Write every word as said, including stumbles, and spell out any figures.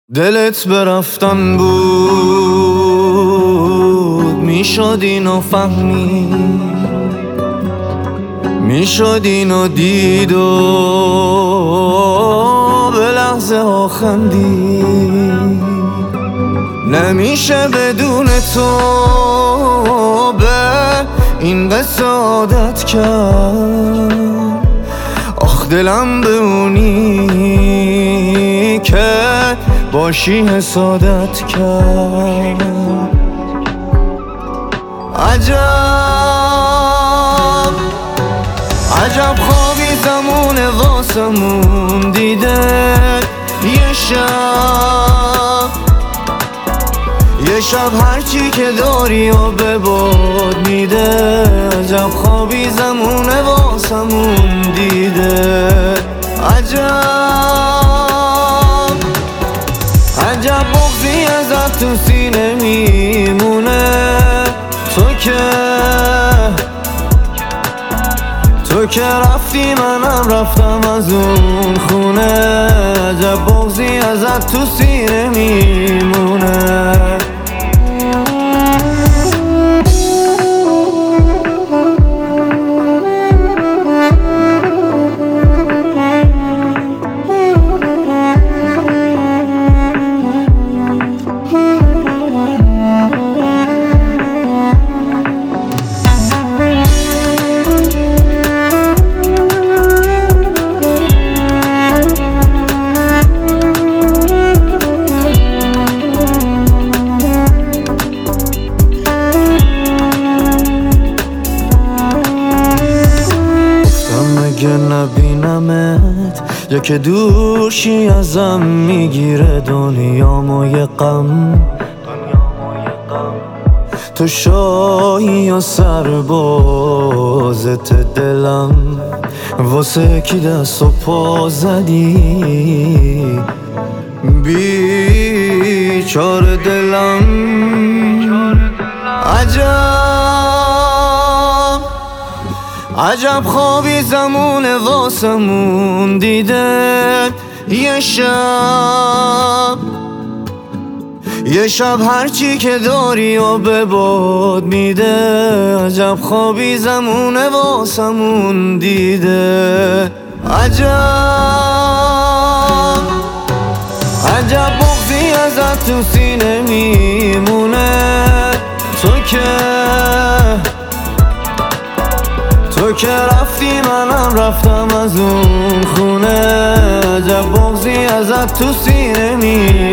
دلت برفتن بود، میشد اینو فهمی، میشد اینو دید و به لحظه ها خندی. نمیشه بدون تو به این قصه عادت کرد. آخ دلم به اونی که باشی حسادت کرد. عجب عجب خوابی زمونه واسمون دیده. یه شب یه شب هرچی که داری و به باد میده. عجب خوابی زمونه واسمون دیده. عجب عجب بغضی ازت تو سینه میمونه. تو که تو که رفتی منم رفتم از اون خونه. عجب بغضی ازت تو سینه میمونه. اگه نبینمت یا که دوشی ازم میگیره دنیامو یه غم. تو شاهی یا سربازت دلم، واسه کی دست و پا زدی بیچاره دلم. عجب عجب خوابی زمونه واسمون دیده. یه شب یه شب هرچی که داری و به باد میده. عجب خوابی زمونه واسمون دیده. عجب عجب بغضی ازت تو سینه میمونه. تو که تو که رفتی منم رفتم از اون خونه. عجب بغضی ازت تو سینه میمونه.